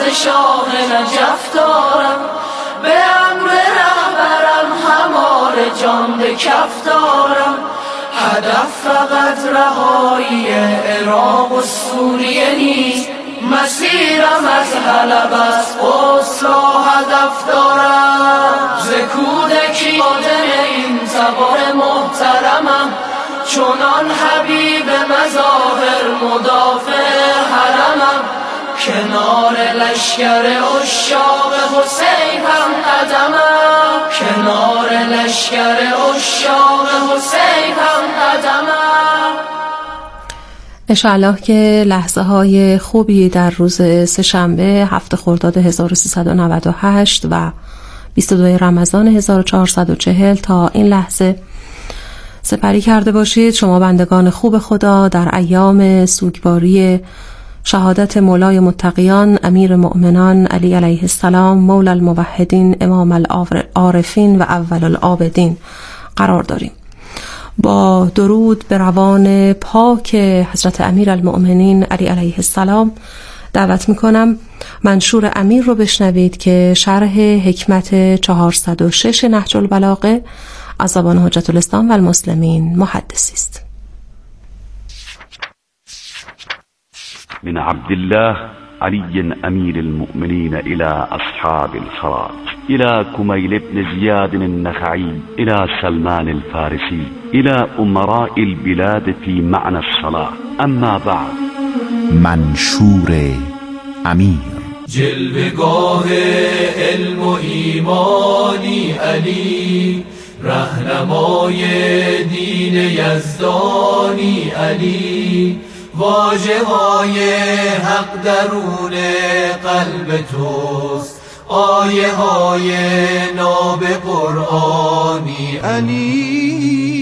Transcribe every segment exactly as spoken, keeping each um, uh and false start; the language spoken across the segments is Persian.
شاه نجف دارم، به امر رهبرم همار جان به کف دارم. هدف فقط رهایی عراق و سوریه نیست، مسیرم از حلب از قدس را هدف دارم. ز کودکی خادم این زبان محترمم، چونان حبیب مظاهر مدافع حرمم. کنار لشکر عشاق حسین هم قدمم، کنار لشکر عشاق حسین هم قدمم. انشاءالله که لحظه های خوبی در روز سه‌شنبه هفت خرداد هزار و سیصد و نود و هشت و بیست و دو رمضان هزار و چهارصد و چهل تا این لحظه سپری کرده باشید. شما بندگان خوب خدا در ایام سوگواری شهادت مولای متقیان امیر مؤمنان علی علیه السلام مولا الموحدین امام العارفین و اول العابدین قرار داریم. با درود به روان پاک حضرت امیر المؤمنین علی علیه السلام دعوت میکنم منشور امیر رو بشنوید که شرح حکمت چهارصد و شش نهج البلاغه از زبان حجت الاسلام و المسلمین محدثی است. من عبد الله علي أمير المؤمنين إلى أصحاب الفرات، إلى كميل بن زياد النخعي، إلى سلمان الفارسي، إلى أمراء البلاد في معنى الصلاة. أما بعد. منشور امیر. جلوه‌گاه علم و ایمانی علی، رهنمای دین یزدانی علی، واژه های حق درون قلب توست، آیه های ناب قرآنی علی.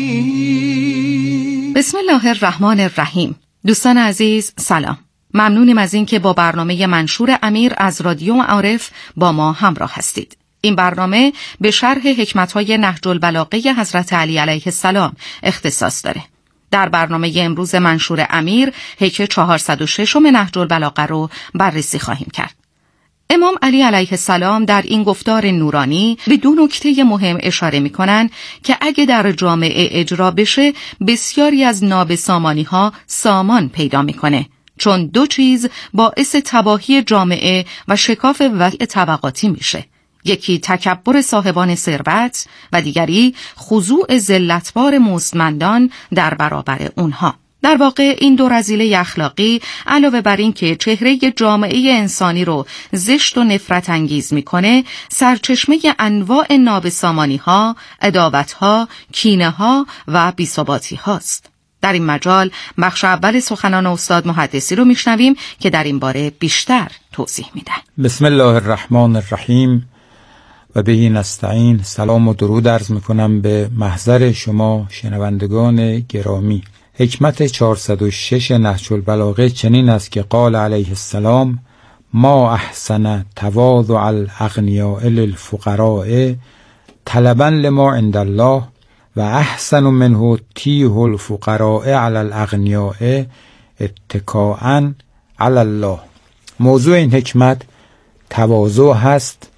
بسم الله الرحمن الرحیم. دوستان عزیز سلام، ممنونیم از این که با برنامه منشور امیر از رادیو معارف با ما همراه هستید. این برنامه به شرح حکمت‌های نهج البلاغه حضرت علی علیه السلام اختصاص داره. در برنامه امروز منشور امیر حکمت چهارصد و شش نهج البلاغه رو بررسی خواهیم کرد. امام علی علیه السلام در این گفتار نورانی به دو نکته مهم اشاره می‌کنند که اگه در جامعه اجرا بشه بسیاری از نابسامانی‌ها سامان پیدا می‌کنه، چون دو چیز باعث تباهی جامعه و شکاف وضع طبقاتی میشه. یکی تکبر صاحبان ثروت و دیگری خضوع ذلتبار مستمندان در برابر اونها. در واقع این دو رذیله اخلاقی علاوه بر این که چهره جامعه انسانی رو زشت و نفرت انگیز میکنه، سرچشمه انواع نابسامانی ها، عداوت ها، کینه ها و بی‌ثباتی هاست. در این مجال بخش اول سخنان استاد محدثی رو میشنویم که در این باره بیشتر توضیح میدن. بسم الله الرحمن الرحیم و بهی نستعین. سلام و درود عرض میکنم به محضر شما شنوندگان گرامی. حکمت چهارصد و شش نهج البلاغه چنین است که قال علیه السلام: ما احسن تواضع الاغنیاء للفقراء طلبا لما عند الله و احسن منه تیه الفقراء علی الاغنیاء اتکاء علی الله. موضوع این حکمت تواضع هست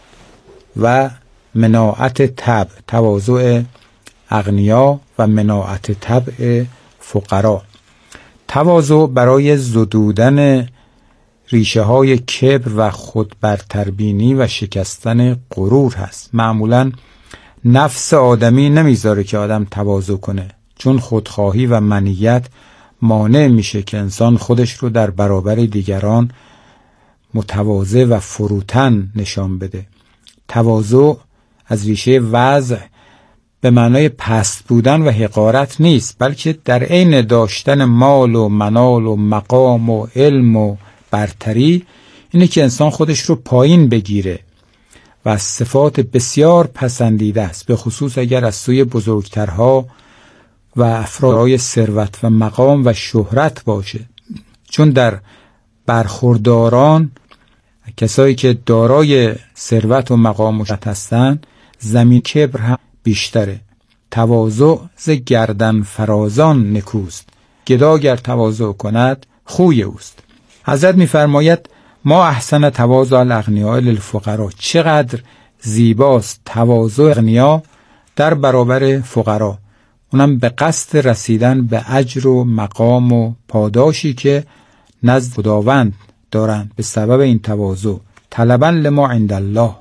و مناعت طبع، تواضع اغنیا و مناعت طبع فقرا. تواضع برای زدودن ریشه های کبر و خودبرتربینی و شکستن غرور هست. معمولا نفس آدمی نمیذاره که آدم تواضع کنه، چون خودخواهی و منیت مانع میشه که انسان خودش رو در برابر دیگران متواضع و فروتن نشان بده. تواضع از ریشه وضع به معنای پست بودن و حقارت نیست، بلکه در عین داشتن مال و منال و مقام و علم و برتری اینه که انسان خودش رو پایین بگیره و از صفات بسیار پسندیده است، به خصوص اگر از سوی بزرگترها و افرادهای ثروت و مقام و شهرت باشه، چون در برخورداران، کسایی که دارای ثروت و مقام و شهرت هستند، زمین کبر هم بیشتره. تواضع ز گردن فرازان نکوست، گدا گر تواضع کند خوی اوست. حضرت می‌فرماید ما احسن تواضع الاغنیاء للفقراء، چقدر زیباست تواضع اغنیا در برابر فقرا، اونم به قصد رسیدن به اجر و مقام و پاداشی که نزد خداوند دارند به سبب این تواضع. طلبا لما عند الله.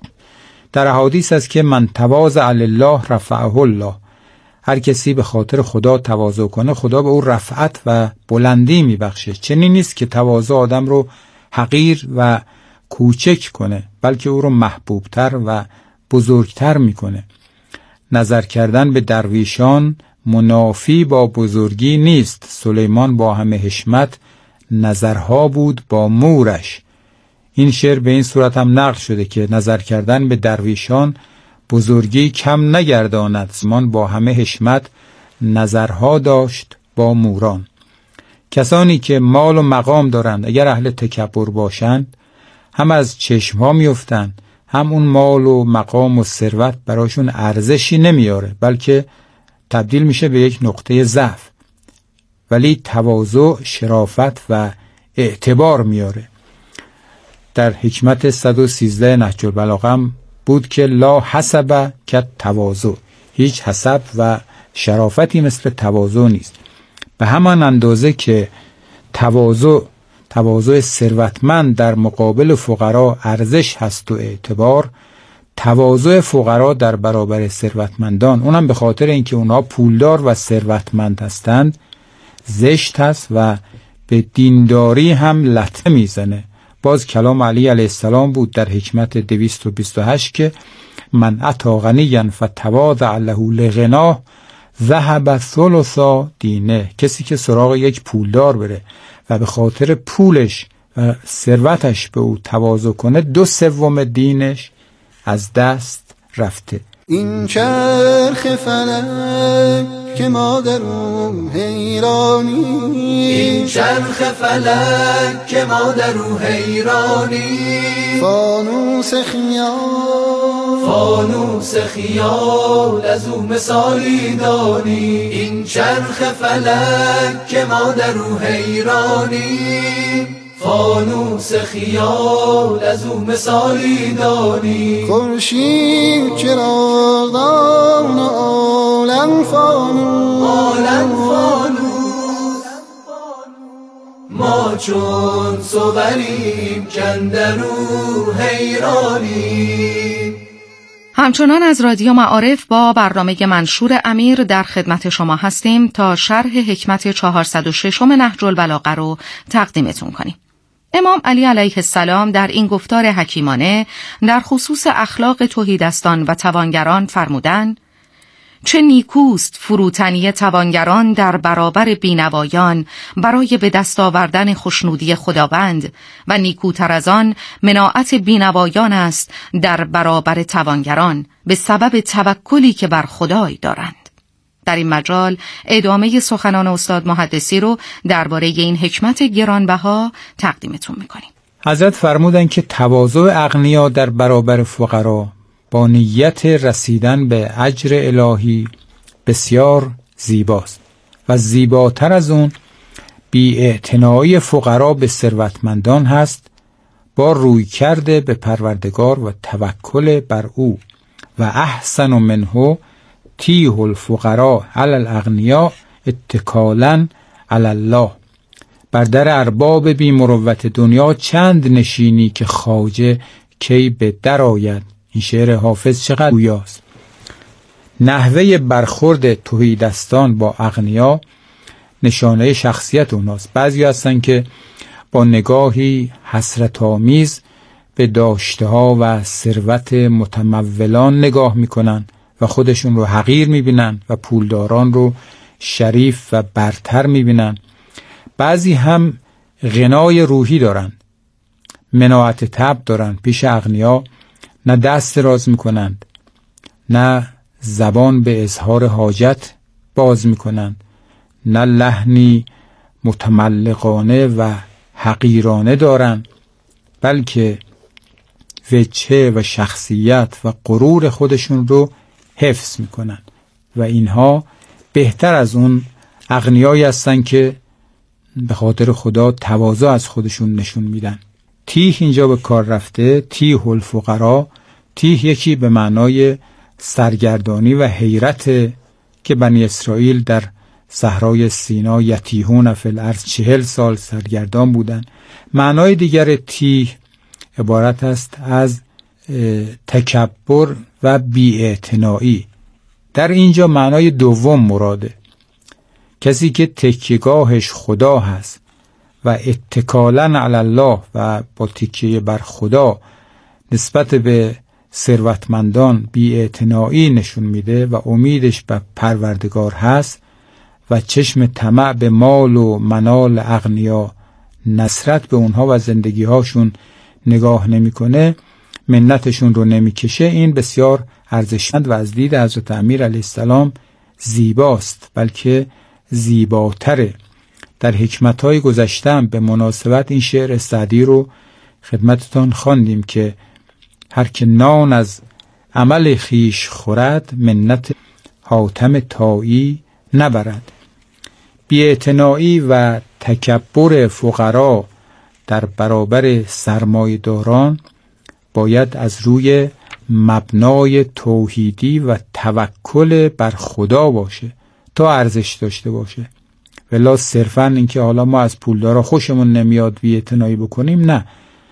در احادیث است که من تواضع لله رفعه الله، هر کسی به خاطر خدا تواضع کنه خدا به او رفعت و بلندی میبخشه. چنین نیست که تواضع آدم رو حقیر و کوچک کنه، بلکه او رو محبوبتر و بزرگتر میکنه. نظر کردن به درویشان منافی با بزرگی نیست. سلیمان با همه حشمت نظرها بود با مورش. این شعر به این صورت هم نقل شده که نظر کردن به درویشان بزرگی کم نگرداند. سلیمان با همه حشمت نظرها داشت با موران. کسانی که مال و مقام دارند اگر اهل تکبر باشند هم از چشم ها میافتند، هم اون مال و مقام و ثروت براشون ارزشی نمیاره، بلکه تبدیل میشه به یک نقطه ضعف. ولی تواضع شرافت و اعتبار میاره. در حکمت صد و سیزده نهج البلاغه هم بود که لا حسب که تواضع، هیچ حسب و شرافتی مثل تواضع نیست. به همان اندازه که تواضع تواضع ثروتمند در مقابل فقرا ارزش هست و اعتبار، تواضع فقرا در برابر ثروتمندان، اونم به خاطر اینکه اونها پولدار و ثروتمند هستند، زشت هست و به دینداری هم لطمه میزنه. باز کلام علی علیه السلام بود در حکمت دویست و بیست و هشت که من اتی غنیا فتواضع له لغناه ذهب ثلث دینه. کسی که سراغ یک پولدار بره و به خاطر پولش و ثروتش به او تواضع کنه، دو سوم دینش از دست رفته. این چرخ فلک که ما در او حیرانی، این چرخ فلک که ما در او حیرانی، فانوس خیال فانوس خیال از او مثالی دانی. این چرخ فلک که ما در او حیرانی، فانوس خیال از او مثالی دانی. خورشید چراغدان عالم فانوس، عالم فانوس، ما چون صوریم کندرو حیرانی. همچنان از رادیو معارف با برنامه منشور امیر در خدمت شما هستیم تا شرح حکمت چهارصد و شش نهج البلاغه رو تقدیمتون کنیم. امام علی علیه السلام در این گفتار حکیمانه در خصوص اخلاق تهیدستان و توانگران فرمودند: چه نیکوست فروتنی توانگران در برابر بینوایان برای به دست آوردن خوشنودی خداوند، و نیکوتر از آن مناعت بینوایان است در برابر توانگران به سبب توکلی که بر خدای دارند. در این مجال ادامه سخنان استاد محدثی رو درباره این حکمت گرانبها تقدیمتون میکنیم. حضرت فرمودند که تواضع اغنیا در برابر فقرا با نیت رسیدن به اجر الهی بسیار زیباست و زیباتر از اون بی‌اعتنایی فقرا به ثروتمندان هست با روی کرده به پروردگار و توکل بر او. و احسن منه تیه الفقراء علی الاغنیاء اتکالا علی الله. بر در ارباب بی مروت دنیا چند نشینی که خواجه کی به در آید. این شعر حافظ چقدر گویاست. نحوه برخورد تهیدستان با اغنیا نشانه شخصیت اوناست. بعضی هستن که با نگاهی حسرت آمیز به داشته ها و ثروت متمولان نگاه میکنن و خودشون رو حقیر میبینن و پولداران رو شریف و برتر میبینن. بعضی هم غنای روحی دارن، مناعت طبع دارن، پیش اغنیا نه دست دراز میکنند، نه زبان به اظهار حاجت باز میکنند، نه لحنی متملقانه و حقیرانه دارند، بلکه وجهه و شخصیت و غرور خودشون رو حفظ میکنن و اینها بهتر از اون اغنیایی هستن که به خاطر خدا تواضع از خودشون نشون میدن. تیه اینجا به کار رفته، تیه الفقرا. تیه یکی به معنای سرگردانی و حیرت که بنی اسرائیل در صحرای سینا یتیهون فی الارض چهل سال سرگردان بودند. معنای دیگر تیه عبارت است از تکبر و بی‌اعتنایی. در اینجا معنای دوم مراده، کسی که تکیه‌گاهش خدا هست و اتکالاً علی الله و با تکیه بر خدا نسبت به ثروتمندان بی‌اعتنایی نشون میده و امیدش به پروردگار هست و چشم طمع به مال و منال اغنیا، نصرت به اونها و زندگی هاشون نگاه نمیکنه، منتشون رو نمیکشه، این بسیار ارزشمند و از دید حضرت امیر علیه السلام زیباست، بلکه زیباتره. در حکمت‌های گذشتم به مناسبت این شعر سعدی رو خدمتتان خواندیم که هر که نان از عمل خیش خورد، منت حاتم طایی نبرد. بی‌اعتنایی و تکبر فقرا در برابر سرمایه‌داران باید از روی مبنای توحیدی و توکل بر خدا باشه تا ارزش داشته باشه. ولی صرفاً اینکه حالا ما از پولدارا خوشمون نمیاد بی‌اعتنایی بکنیم، نه،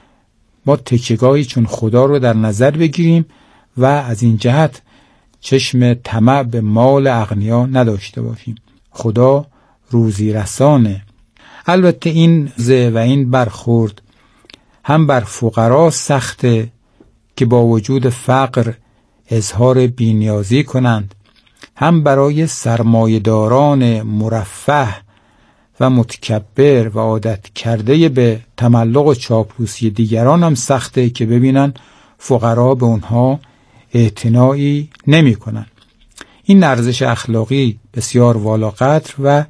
ما تکیه‌گاهی چون خدا رو در نظر بگیریم و از این جهت چشم طمع به مال اغنیا نداشته باشیم. خدا روزی رسانه. البته این زه و این برخورد هم بر فقرا سخته که با وجود فقر اظهار بی‌نیازی کنند، هم برای سرمایه‌داران مرفه و متکبر و عادت کرده به تملق و چاپلوسی دیگران هم سخته که ببینن فقرا به اونها اعتنایی نمی کنن. این ارزش اخلاقی بسیار والاقدر و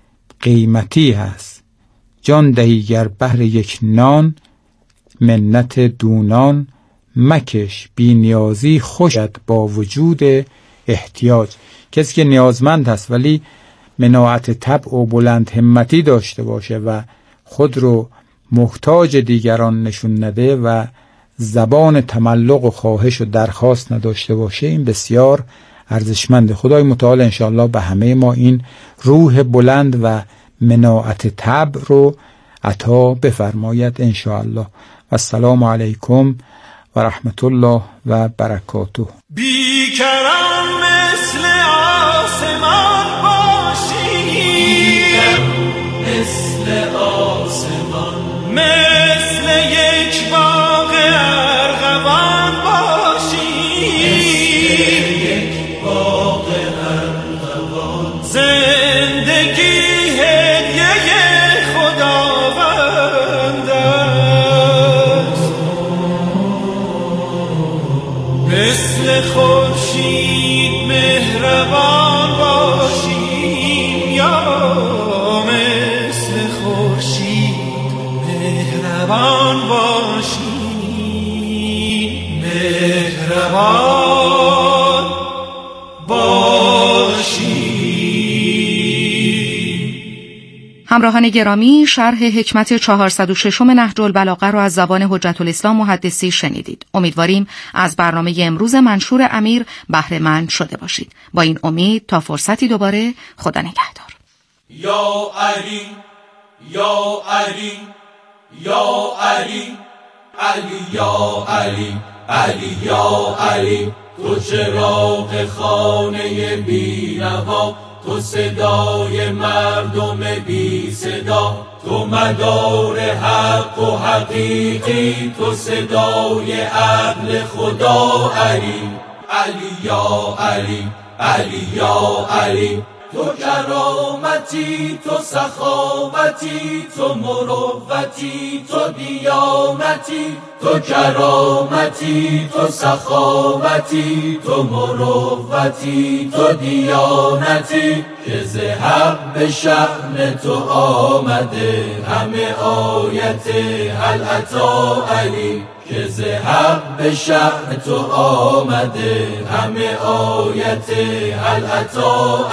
قیمتی هست. جان دهیگر بهر یک نان، منت دونان مکش، بی نیازی خوشت با وجود احتیاج. کسی که نیازمند هست ولی مناعت طبع و بلند همتی داشته باشه و خود رو محتاج دیگران نشون نده و زبان تملق و خواهش و درخواست نداشته باشه، این بسیار ارزشمنده. خدای متعال انشاءالله به همه ما این روح بلند و مناعت طبع رو عطا بفرماید انشاءالله. و السلام علیکم و رحمت الله و برکاته. بیکران مثل آسمان باشی، مثل آسمان، مثل یک باغ ارغوان باشی، مثل یک باغ ارغوان، زندگی هدیه خداوند است. مثل خورشید مهربان باشیم، یا مثل خورشید مهربان باشیم، مهربان باشیم. همراهان گرامی، شرح حکمت چهارصد و شش نهج البلاغه را از زبان حجت الاسلام محدثی شنیدید. امیدواریم از برنامه امروز منشور امیر بهره مند شده باشید. با این امید تا فرصتی دوباره، خدا نگهدار. یا علی یا علی یا علی علی یا علی علی یا علی، تو چراغ خانه بی‌نوا، تو صدای مردم بی صدا، تو مدار حق و حقیقی، تو صدای عدل خدا. علی علی یا علی علی یا علی، تو کرامتی، تو سخاوتی، تو مروتی، تو دیانتی، تو کرامتی، تو سخاوتی، تو مروتی، تو دیانتی، که ز حق به شأن تو آمده همه آیت هل اتی علی، که ز حق به شأن تو آمده همه آیت هل اتی علی.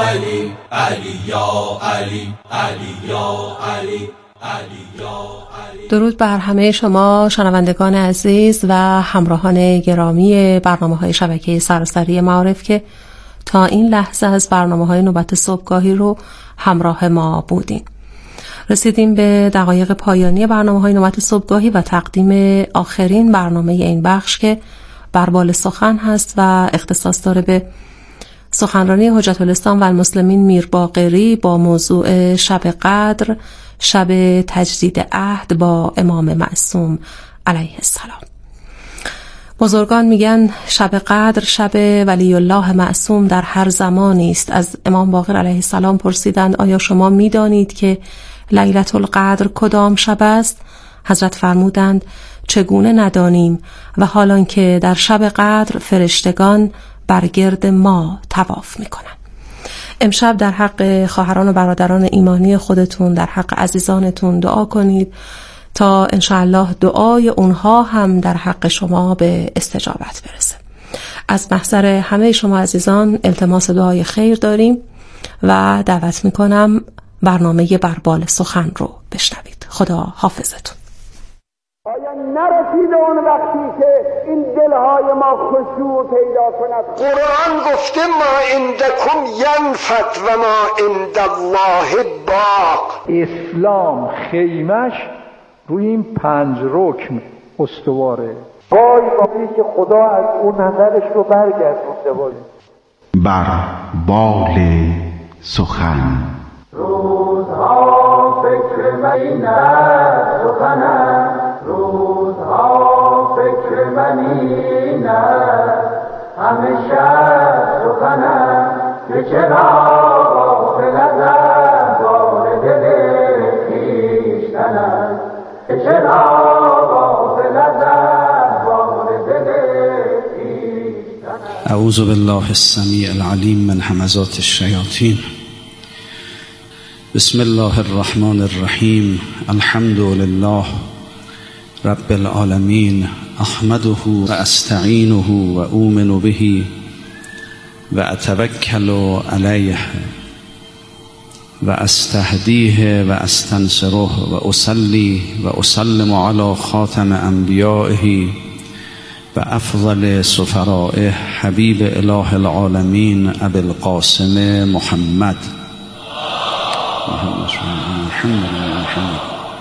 علی علی یا علی علی یا علی علی یا علی. درود بر همه شما شنوندگان عزیز و همراهان گرامی برنامه‌های شبکه سراسری معارف که تا این لحظه از برنامه‌های نوبت صبحگاهی رو همراه ما بودیم. رسیدیم به دقایق پایانی برنامه‌های نوبت صبحگاهی و تقدیم آخرین برنامه این بخش که بربال سخن هست و اختصاص داره به سخنرانی حجت الاسلام و المسلمین میر باقری با موضوع شب قدر، شب تجدید عهد با امام معصوم علیه السلام. بزرگان میگن شب قدر شب ولی الله معصوم در هر زمانی است. از امام باقر علیه السلام پرسیدند آیا شما میدانید که لیلة القدر کدام شب است؟ حضرت فرمودند چگونه ندانیم و حالان که در شب قدر فرشتگان بر گرد ما طواف میکنند. امشب در حق خواهران و برادران ایمانی خودتون، در حق عزیزانتون دعا کنید تا انشاءالله دعای اونها هم در حق شما به استجابت برسه. از محضر همه شما عزیزان التماس دعای خیر داریم و دعوت میکنم برنامه بربال سخن رو بشنوید. خدا حافظتون. آیا نرسیده اون وقتی که این دلهای ما خشوع پیدا کند؟ قرآن گفته ما عندکم ینفد و ما عند الله باق. اسلام خیمش روی این پنج رکن استواره. وای وای که خدا از اون نظرش رو برگردونده. وای بر بال سخن. روزها فکر من این است سخنم، روزها فکر من این است همه شب سخنم، که چرا غافل از احوال دل خویشتنم، که چرا غافل از احوال دل خویشتنم. اعوذ بالله السمیع العلیم من همزات الشیاطین. بسم الله الرحمن الرحیم. الحمد لله رب العالمین. احمده و استعینه و اؤمن به و اتوکل علیه و استهدیه و استنصره و اصلی و اسلم علی خاتم انبیائه و افضل سفرائه حبیب اله العالمین ابی القاسم محمد. محمد محمد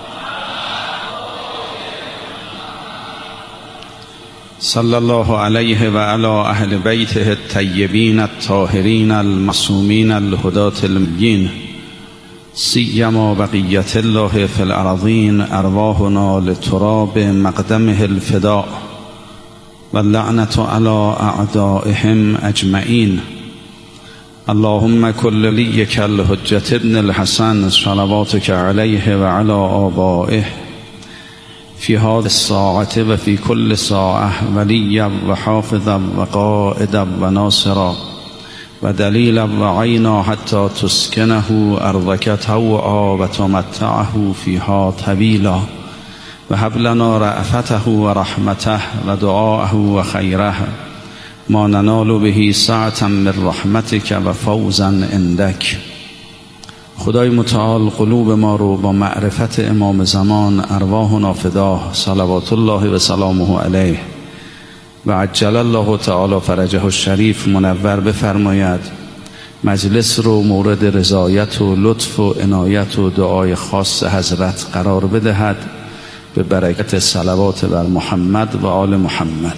صلی الله علیه و علی اهل بیته الطیبین الطاهرین المعصومین الهداة المبین، سیما بقیت الله فی الارضین. ارواحنا لتراب مقدمه الفداء و اللعنة علی اعدائهم اجمعین. اللهم كل وليك الحجة ابن الحسن صلواتك عليه وعلى آبائه في هذه الساعة وفي كل ساعة وليا وحافظا وقائدا وناصرا ودليلا وعينا حتى تسكنه أرضك طوعا وتمتعه فيها طويلا وهب لنا رأفته ورحمته ودعاءه وخيره ما ننال به سعة من رحمتك و فوزا عندك. خدای متعال قلوب ما رو با معرفت امام زمان ارواحنا فداه صلوات الله و سلامه علیه و عجل الله تعالی فرجه الشریف منور بفرماید. مجلس رو مورد رضایت و لطف و عنایت و دعای خاص حضرت قرار بدهد به برکت صلوات بر محمد و آل محمد.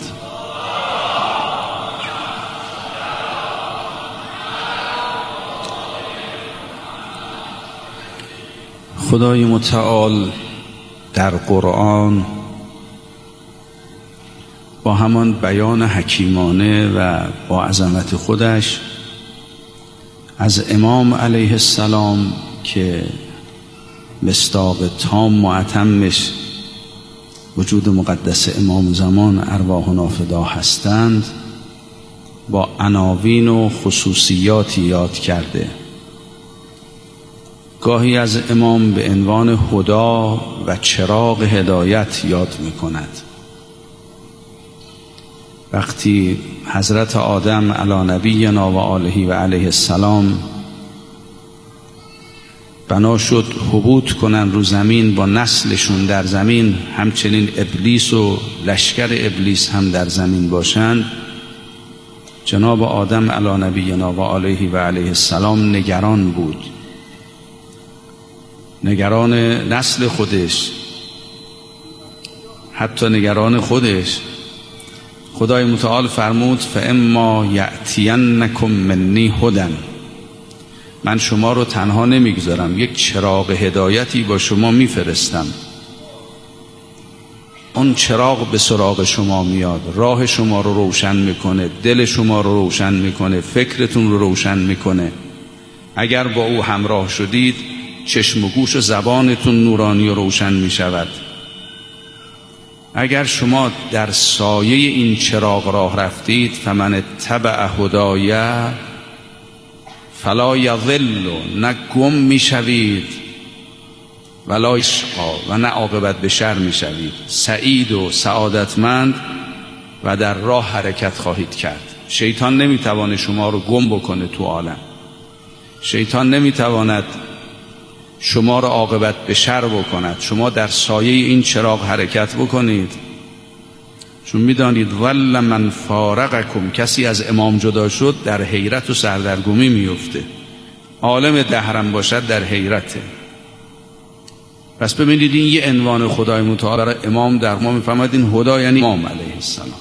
خدای متعال در قرآن با همان بیان حکیمانه و با عظمت خودش از امام علیه السلام که مصداق تام و اتمش وجود مقدس امام زمان ارواحنا فدا هستند با عناوین و خصوصیاتی یاد کرده. گاهی از امام به عنوان هدا و چراغ هدایت یاد می کند. وقتی حضرت آدم علی نبینا و آله و علیه السلام بنا شد هبوط کنن رو زمین با نسلشون در زمین، همچنین ابلیس و لشکر ابلیس هم در زمین باشند، جناب آدم علی نبینا و علیه و علیه السلام نگران بود، نگران نسل خودش، حتی نگران خودش. خدای متعال فرمود فاما یأتینکم منی هدی، من شما رو تنها نمیگذارم، یک چراغ هدایتی با شما میفرستم. اون چراغ به سراغ شما میاد، راه شما رو روشن میکنه، دل شما رو روشن میکنه، فکرتون رو روشن میکنه. اگر با او همراه شدید چشم و گوش و زبانتون نورانی و روشن میشود. اگر شما در سایه این چراغ راه رفتید، فمن اتبع هدای فلا یضل، نه گم میشوید ولا یشقا، و نه عاقبت به شر میشوید، سعید و سعادتمند و در راه حرکت خواهید کرد. شیطان نمیتواند شما رو گم بکنه تو عالم، شیطان نمیتواند شما را عاقبت به شر بکند. شما در سایه این چراغ حرکت بکنید، چون میدانید ول من فارقکم، کسی از امام جدا شد در حیرت و سردرگمی میفته. عالم دهرم باشد در حیرته. پس ببینید این یه عنوان خدای متعال برای امام در ما میفهمد، این هدا یعنی امام علیه السلام.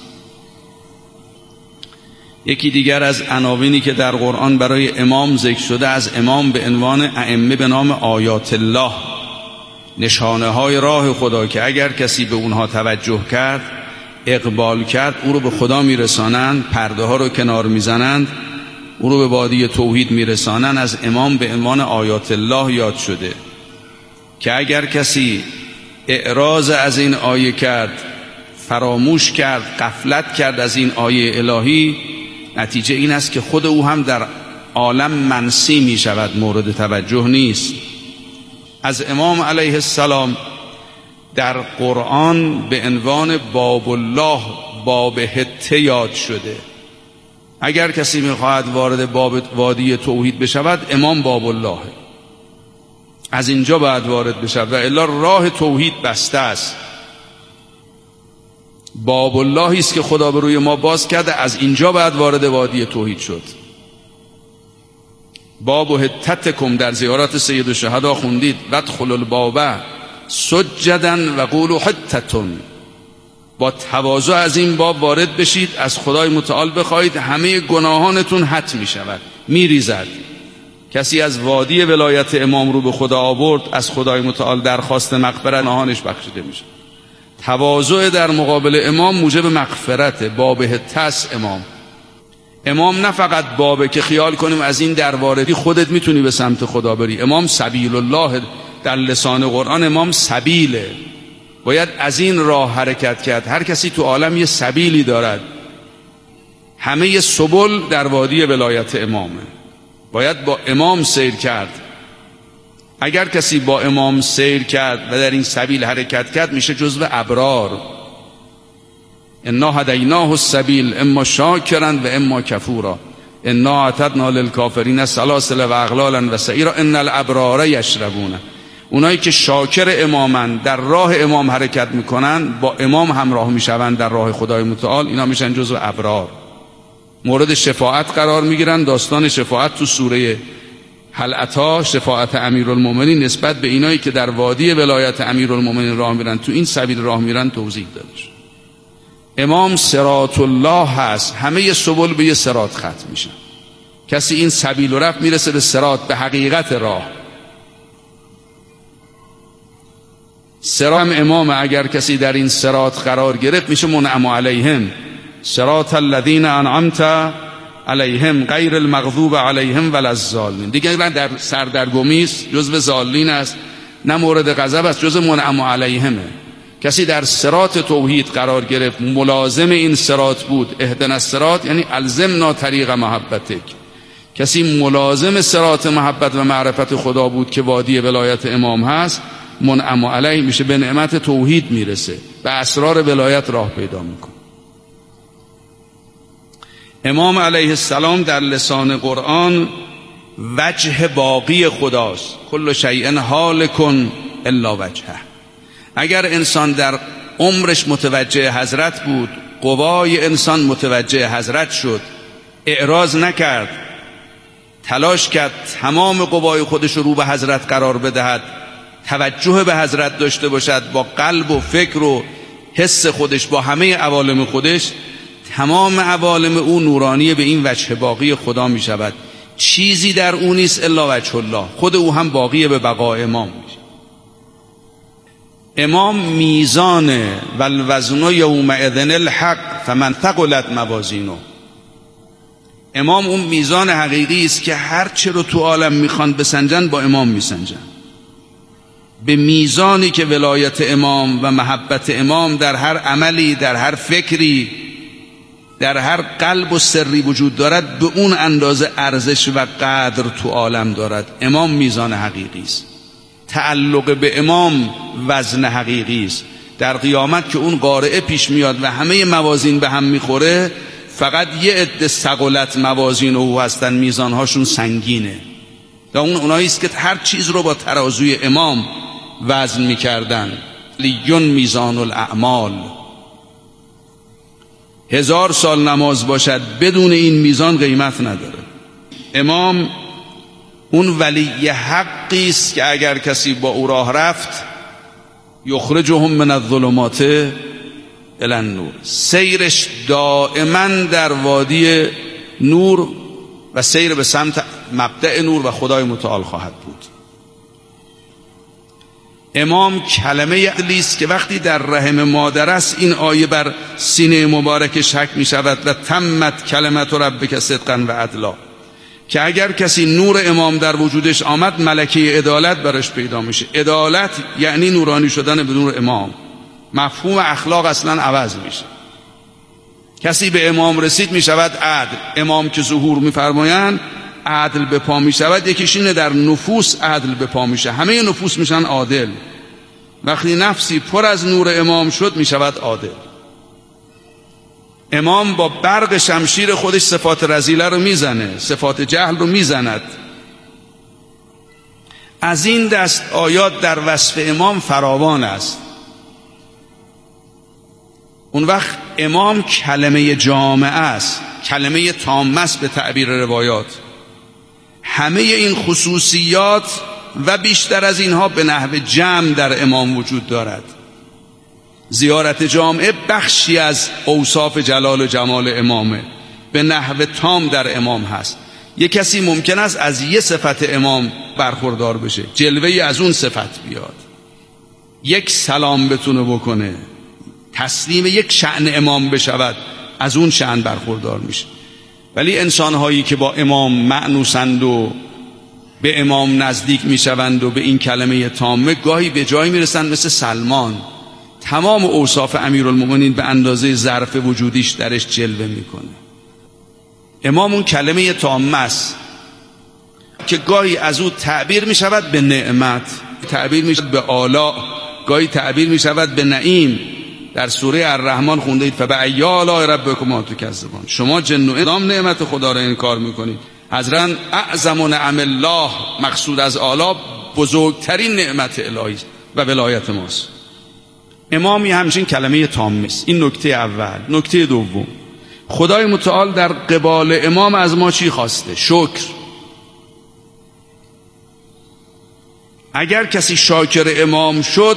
یکی دیگر از عناوینی که در قرآن برای امام ذکر شده، از امام به عنوان ائمه به نام آیات الله، نشانه های راه خدا که اگر کسی به اونها توجه کرد، اقبال کرد، او رو به خدا میرسانند، پرده ها رو کنار میزنند، او رو به وادی توحید میرسانند. از امام به عنوان آیات الله یاد شده که اگر کسی اعراض از این آیه کرد، فراموش کرد، غفلت کرد از این آیه الهی، نتیجه این است که خود او هم در عالم منسی می شود، مورد توجه نیست. از امام علیه السلام در قرآن به عنوان باب الله، باب حته یاد شده. اگر کسی می خواهد وارد باب وادی توحید بشود، امام باب الله، از اینجا باید وارد بشود و الا راه توحید بسته است. باب اللهی است که خدا به روی ما باز کرده، از اینجا باید وارد وادی توحید شد. باب و حتتکم در زیارت سید الشهدا خوندید، ودخلوا الباب سجدا و قولوا حتتون، با تواضع از این باب وارد بشید، از خدای متعال بخواهید، همه گناهانتون حت می شود، می ریزد. کسی از وادی ولایت امام رو به خدا آورد، از خدای متعال درخواست مغفرت، گناهانش بخشیده میشه. تواضع در مقابل امام موجب مغفرت. باب حتس امام. امام نه فقط بابه که خیال کنیم از این در واردی خودت میتونی به سمت خدا بری. امام سبیل الله، در لسان قرآن امام سبیله، باید از این راه حرکت کرد. هر کسی تو عالم یه سبیلی دارد، همه سبل در وادی ولایت امامه، باید با امام سیر کرد. اگر کسی با امام سیر کرد و در این سبیل حرکت کرد، میشه جزو ابرار. انا هدیناه السبیل اما شاکرا و اما کفورا، انا اعتدنا للکافرین سلاسل و اغلالا و سعیرا ان الابرار یشربون. اونایی که شاکر امامن، در راه امام حرکت میکنن، با امام همراه میشون در راه خدای متعال، اینا میشن جزو ابرار، مورد شفاعت قرار میگیرن. داستان شفاعت تو سوره هل اتی، شفاعت امیرالمومنین نسبت به اینایی که در وادی ولایت امیرالمومنین راه میرن، تو این سبیل راه میرن، توضیح داده شد. امام صراط الله هست، همه سبل به یه صراط ختم میشن. کسی این سبیل رو رفت، میرسه به صراط، به حقیقت راه. صراط امام، اگر کسی در این صراط قرار گرفت، میشه منعم علیهم، صراط الذین انعمت علیهم غیر المغضوب علیهم ولا الضالین. دیگه در سردرگمی است، جزو ضالین است، نه مورد غضب است، جزو منعم علیهمه. کسی در صراط توحید قرار گرفت، ملازم این صراط بود، اهدنا الصراط یعنی الزمنا طریق محبتک. کسی ملازم صراط محبت و معرفت خدا بود که وادی ولایت امام هست، منعم علیه میشه، به نعمت توحید میرسه، به اسرار ولایت راه پیدا میکنه. امام علیه السلام در لسان قرآن وجه باقی خداست. کل شیء هالک الا وجهه. اگر انسان در عمرش متوجه حضرت بود، قوای انسان متوجه حضرت شد، اعراض نکرد، تلاش کرد تمام قوای خودش رو به حضرت قرار بدهد، توجه به حضرت داشته باشد، با قلب و فکر و حس خودش، با همه عوالم خودش، تمام عوالم او نورانی به این وجه باقی خدا می شود. چیزی در او نیست الا وجه الله. خود او هم باقی به بقای امام میشه. امام میزانه والوزن یومئذ الحق فمن ثقلت موازینه. امام اون میزان حقیقی است که هر چه رو تو عالم میخوان بسنجن با امام میسنجن. به میزانی که ولایت امام و محبت امام در هر عملی، در هر فکری، در هر قلب و سری وجود دارد، به اون اندازه ارزش و قدر تو عالم دارد. امام میزان حقیقی است. تعلق به امام وزن حقیقی است. در قیامت که اون قارعه پیش میاد و همه موازین به هم میخوره، فقط یه عده ثقلت موازین او هستن، میزانهاشون سنگینه. و اون اونایی است که هر چیز رو با ترازوی امام وزن میکردن. لیون میزان الاعمال. هزار سال نماز باشد بدون این میزان قیمت نداره. امام اون ولی حقی است که اگر کسی با او راه رفت، یخرجهم من الظلمات الی النور، سیرش دائما در وادی نور و سیر به سمت مبدأ نور و خدای متعال خواهد بود. امام کلمه عدلی است که وقتی در رحم مادر است، این آیه بر سینه مبارکش حک می شود و تمت کلمت ربک صدقا و عدلا، که اگر کسی نور امام در وجودش آمد، ملکه عدالت برش پیدا میشه. عدالت یعنی نورانی شدن به نور امام. مفهوم اخلاق اصلا عوض میشه. کسی به امام رسید می شود عدل. امام که ظهور میفرمایند عدل به پا می شود. یکیش اینه در نفوس عدل به پا میشه، همه نفوس میشن عادل. وقتی نفسی پر از نور امام شد می شود عادل. امام با برق شمشیر خودش صفات رذیله رو میزنه، صفات جهل رو میزند. از این دست آیات در وصف امام فراوان است. اون وقت امام کلمه جامعه است، کلمه تامه است به تعبیر روایات. همه این خصوصیات و بیشتر از اینها به نحو جمع در امام وجود دارد. زیارت جامعه بخشی از اوصاف جلال و جمال امامه، به نحو تام در امام هست. یک کسی ممکن است از یه صفت امام برخوردار بشه، جلوه‌ای از اون صفت بیاد، یک سلام بتونه بکنه، تسلیم یک شأن امام بشود، از اون شأن برخوردار میشه. ولی انسان‌هایی که با امام مأنوسند و به امام نزدیک میشوند و به این کلمه تامه، گاهی به جایی میرسند مثل سلمان، تمام اوصاف امیرالمومنین به اندازه ظرف وجودیش درش جلوه میکنه. امام اون کلمه تامه است که گاهی از او تعبیر میشود به نعمت، تعبیر میشود به آلاء، گاهی تعبیر میشود به نعیم. در سوره الرحمن خونده اید فبأی آلاء ربکما تکذبان. شما جن و انام نعمت خدا را انکار میکنید. حضرت اعظم نعم الله، مقصود از آلاء بزرگترین نعمت الهی و ولایت ماست. امامی همچین کلمه تامه است. این نکته اول. نکته دوم، خدای متعال در قبال امام از ما چی خواسته؟ شکر. اگر کسی شاکر امام شد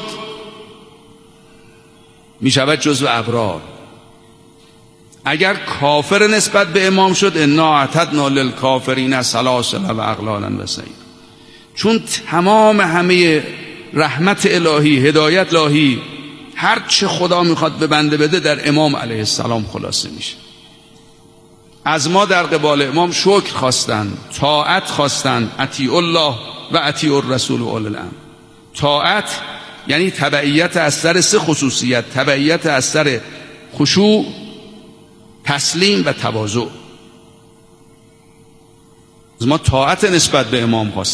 می شود جزو ابرار. اگر کافر نسبت به امام شد انا اعتدنا للکافرین سلاسل و اغلالا و سعیر. چون تمام همه رحمت الهی، هدایت الهی، هر چه خدا میخواد به بنده بده در امام علیه السلام خلاصه میشه. از ما در قبال امام شکر خواستند، طاعت خواستند، اطیعوا الله و اطیعوا الرسول و اولی الامر. طاعت یعنی تبعیت از سر سه خصوصیت: تبعیت از سر خشوع، تسلیم و تواضع. از ما طاعت نسبت به امام خواست.